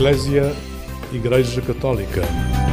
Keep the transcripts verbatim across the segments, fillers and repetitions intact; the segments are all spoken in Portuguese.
Eclésia, Igreja Católica.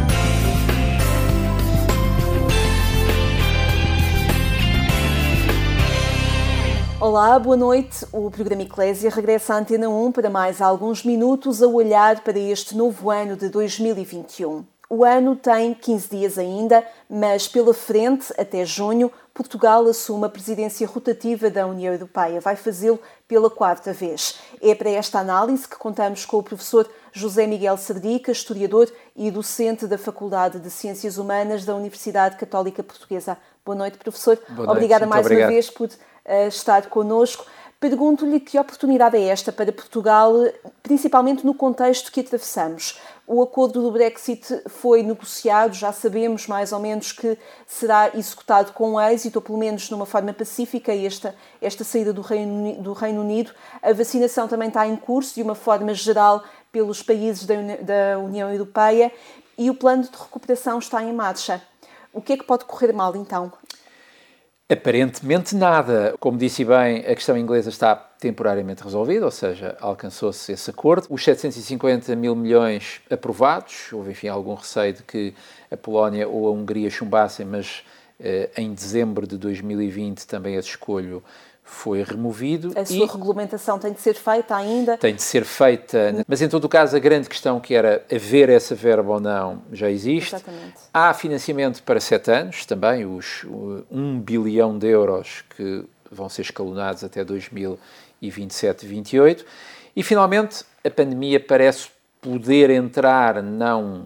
Olá, boa noite. O programa Eclésia regressa à Antena um para mais alguns minutos a olhar para este novo ano de dois mil e vinte e um. O ano tem quinze dias ainda, mas pela frente, até junho, Portugal assume a presidência rotativa da União Europeia. Vai fazê-lo pela quarta vez. É para esta análise que contamos com o professor José Miguel Serdica, historiador e docente da Faculdade de Ciências Humanas da Universidade Católica Portuguesa. Boa noite, professor. Boa noite. Obrigada Muito mais obrigado. uma vez por uh, estar connosco. Pergunto-lhe que oportunidade é esta para Portugal, principalmente no contexto que atravessamos. O acordo do Brexit foi negociado, já sabemos mais ou menos que será executado com êxito, ou pelo menos numa forma pacífica, esta, esta saída do Reino, do Reino Unido. A vacinação também está em curso, de uma forma geral, pelos países da, da União Europeia, e o plano de recuperação está em marcha. O que é que pode correr mal, então? Aparentemente nada. Como disse bem, a questão inglesa está temporariamente resolvida, ou seja, alcançou-se esse acordo. Os setecentos e cinquenta mil milhões aprovados, houve, enfim, algum receio de que a Polónia ou a Hungria chumbassem, mas eh, em dezembro de dois mil e vinte também esse escolho foi removido. A sua regulamentação tem de ser feita ainda? Tem de ser feita, mas em todo o caso a grande questão que era haver essa verba ou não já existe. Exatamente. Há financiamento para sete anos, também os um bilhão de euros que vão ser escalonados até dois mil e vinte e sete, vinte e oito. E finalmente a pandemia parece poder entrar não,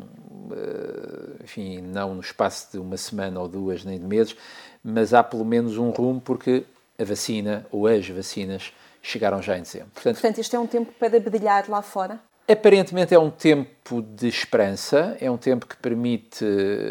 enfim, não no espaço de uma semana ou duas, nem de meses, mas há pelo menos um rumo porque a vacina, ou as vacinas, chegaram já em dezembro. Portanto, Portanto, este é um tempo para brilhar lá fora? Aparentemente é um tempo de esperança, é um tempo que permite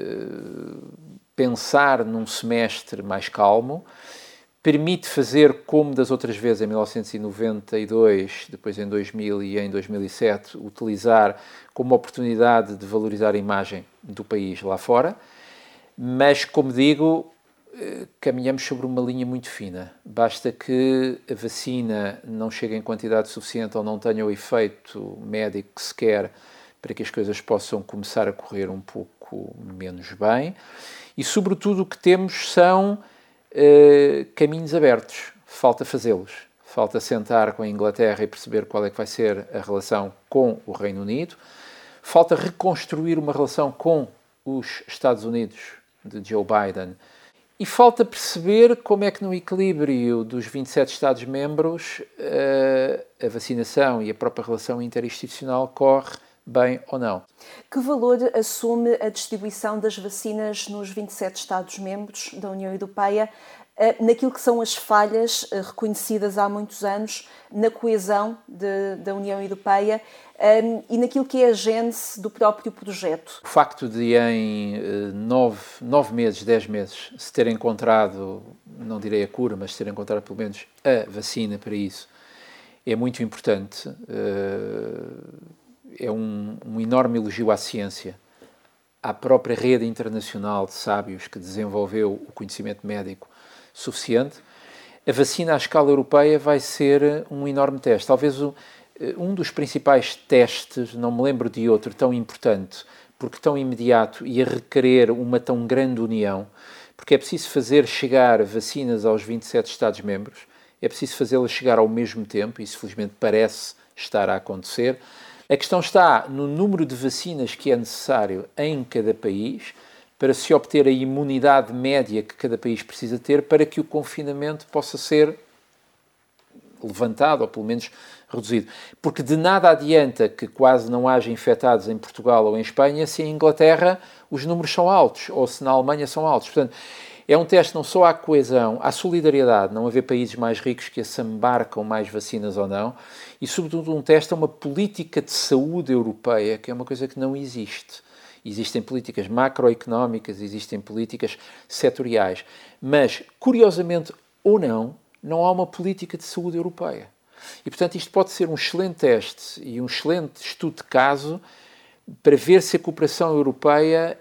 pensar num semestre mais calmo, permite fazer como das outras vezes, em mil novecentos e noventa e dois, depois em dois mil e em dois mil e sete, utilizar como oportunidade de valorizar a imagem do país lá fora, mas, como digo, caminhamos sobre uma linha muito fina. Basta que a vacina não chegue em quantidade suficiente ou não tenha o efeito médico que se quer para que as coisas possam começar a correr um pouco menos bem. E, sobretudo, o que temos são uh, caminhos abertos. Falta fazê-los. Falta sentar com a Inglaterra e perceber qual é que vai ser a relação com o Reino Unido. Falta reconstruir uma relação com os Estados Unidos, de Joe Biden. E falta perceber como é que no equilíbrio dos vinte e sete Estados-membros a vacinação e a própria relação interinstitucional corre bem ou não. Que valor assume a distribuição das vacinas nos vinte e sete Estados-membros da União Europeia naquilo que são as falhas reconhecidas há muitos anos na coesão de, da União Europeia um, e naquilo que é a gênese do próprio projeto? O facto de em uh, nove, nove meses, dez meses, se ter encontrado, não direi a cura, mas se ter encontrado pelo menos a vacina para isso, é muito importante. Uh, é um, um enorme elogio à ciência, à própria rede internacional de sábios que desenvolveu o conhecimento médico suficiente. A vacina à escala europeia vai ser um enorme teste. Talvez o, um dos principais testes, não me lembro de outro tão importante, porque tão imediato e a requerer uma tão grande união, porque é preciso fazer chegar vacinas aos vinte e sete Estados-membros, é preciso fazê-las chegar ao mesmo tempo, isso felizmente parece estar a acontecer. A questão está no número de vacinas que é necessário em cada país, para se obter a imunidade média que cada país precisa ter para que o confinamento possa ser levantado ou pelo menos reduzido. Porque de nada adianta que quase não haja infectados em Portugal ou em Espanha se em Inglaterra os números são altos ou se na Alemanha são altos. Portanto, é um teste não só à coesão, à solidariedade, não haver países mais ricos que assambarcam mais vacinas ou não, e sobretudo um teste a uma política de saúde europeia, que é uma coisa que não existe. Existem políticas macroeconómicas, existem políticas setoriais, mas, curiosamente ou não, não há uma política de saúde europeia. E, portanto, isto pode ser um excelente teste e um excelente estudo de caso para ver se a cooperação europeia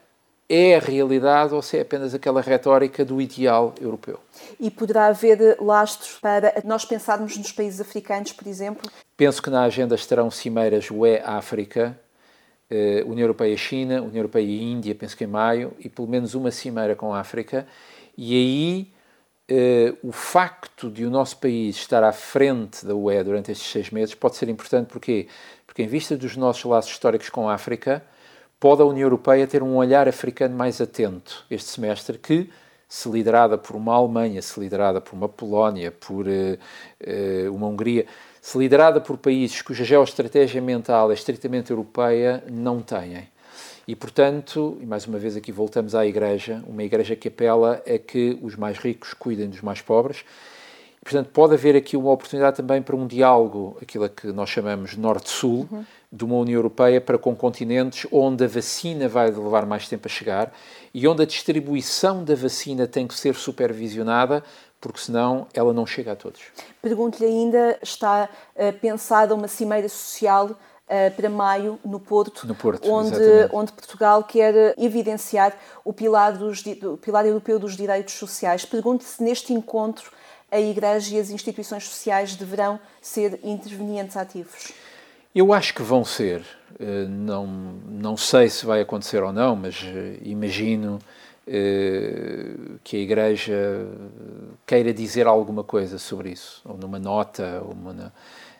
é a realidade ou se é apenas aquela retórica do ideal europeu. E poderá haver lastros para nós pensarmos nos países africanos, por exemplo? Penso que na agenda estarão cimeiras U E-África, Uh, União Europeia-China, União Europeia-Índia, penso que em maio, e pelo menos uma cimeira com a África. E aí uh, o facto de o nosso país estar à frente da U E durante estes seis meses pode ser importante. Porquê? Porque em vista dos nossos laços históricos com a África, pode a União Europeia ter um olhar africano mais atento este semestre, que, se liderada por uma Alemanha, se liderada por uma Polónia, por uh, uh, uma Hungria, se liderada por países cuja geoestratégia mental é estritamente europeia, não têm. E, portanto, e mais uma vez aqui voltamos à Igreja, uma Igreja que apela a que os mais ricos cuidem dos mais pobres. E, portanto, pode haver aqui uma oportunidade também para um diálogo, aquilo que nós chamamos Norte-Sul, uhum. de uma União Europeia para com continentes onde a vacina vai levar mais tempo a chegar e onde a distribuição da vacina tem que ser supervisionada, porque senão ela não chega a todos. Pergunto-lhe ainda, está uh, pensada uma cimeira social uh, para maio no Porto, no Porto onde, onde Portugal quer evidenciar o pilar, dos, o pilar europeu dos direitos sociais. Pergunto se neste encontro a Igreja e as instituições sociais deverão ser intervenientes ativos. Eu acho que vão ser. Uh, não, não sei se vai acontecer ou não, mas uh, imagino que a Igreja queira dizer alguma coisa sobre isso, ou numa nota, ou uma,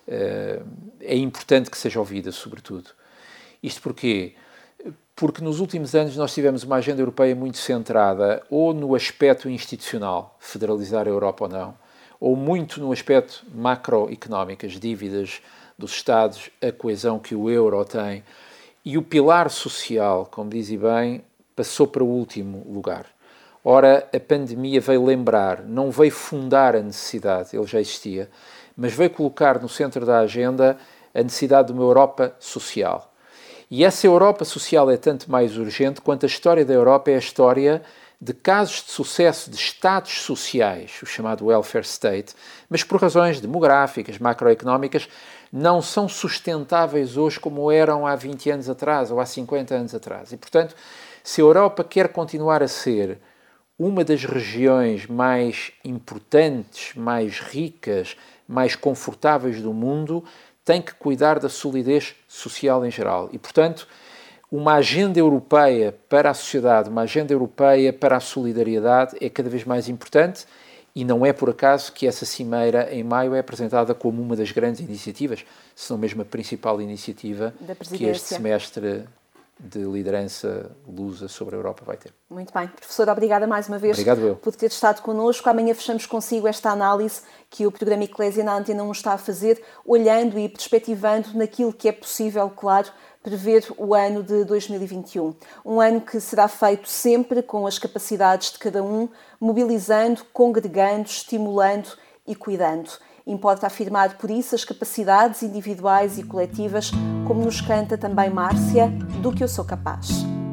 é importante que seja ouvida, sobretudo. Isto porquê? Porque nos últimos anos nós tivemos uma agenda europeia muito centrada ou no aspecto institucional, federalizar a Europa ou não, ou muito no aspecto macroeconómico, as dívidas dos Estados, a coesão que o euro tem, e o pilar social, como dizem bem, passou para o último lugar. Ora, a pandemia veio lembrar, não veio fundar a necessidade, ele já existia, mas veio colocar no centro da agenda a necessidade de uma Europa social. E essa Europa social é tanto mais urgente quanto a história da Europa é a história de casos de sucesso de Estados sociais, o chamado welfare state, mas por razões demográficas, macroeconómicas, não são sustentáveis hoje como eram há vinte anos atrás ou há cinquenta anos atrás. E, portanto, se a Europa quer continuar a ser uma das regiões mais importantes, mais ricas, mais confortáveis do mundo, tem que cuidar da solidez social em geral. E, portanto, uma agenda europeia para a sociedade, uma agenda europeia para a solidariedade é cada vez mais importante e não é por acaso que essa cimeira em maio é apresentada como uma das grandes iniciativas, se não mesmo a principal iniciativa que este semestre de liderança lusa sobre a Europa vai ter. Muito bem. Professor, obrigada mais uma vez por ter estado connosco. Amanhã fechamos consigo esta análise que o programa Eclésia na Antena um está a fazer, olhando e perspectivando naquilo que é possível, claro, prever o ano de dois mil e vinte e um. Um ano que será feito sempre com as capacidades de cada um, mobilizando, congregando, estimulando e cuidando. Importa afirmar, por isso, as capacidades individuais e coletivas, como nos canta também Márcia, do que eu sou capaz.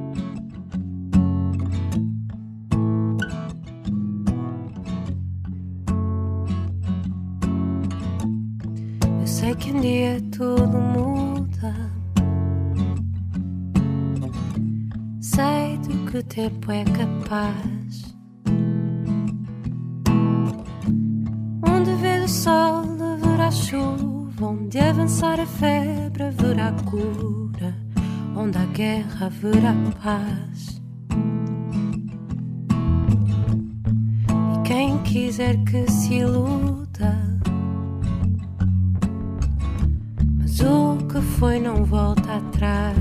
Eu sei que um dia tudo muda, sei do que o tempo é capaz. Onde ver o sol haverá chuva, onde avançar a febre haverá cura, onde há guerra haverá paz. E quem quiser que se iluda, mas o que foi não volta atrás.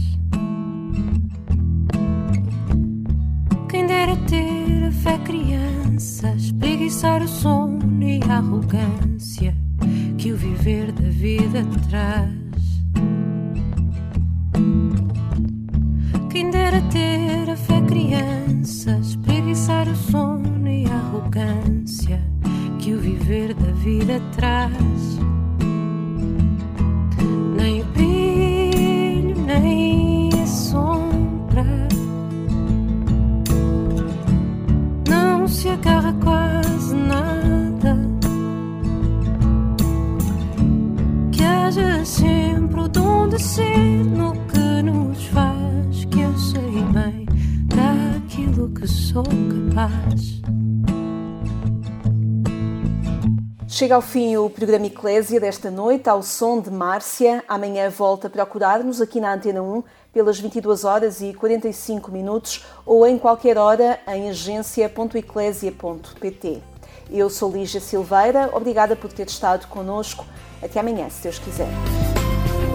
Quem dera ter a fé criança, espreguiçar o sono e a arrogância que o viver da vida traz. Quem dera ter a fé criança, espreguiçar o sono e a arrogância que o viver da vida traz. Nem o brilho, nem a sombra não se agarra quase nada. Que haja sempre o dom de ser no que nos faz, que eu sei bem da paz. Chega ao fim o programa Eclésia desta noite, ao som de Márcia. Amanhã volta a procurar-nos aqui na Antena um pelas vinte e duas horas e quarenta e cinco minutos ou em qualquer hora em agência ponto eclésia ponto pt. Eu sou Lígia Silveira, obrigada por ter estado connosco. Até amanhã, se Deus quiser.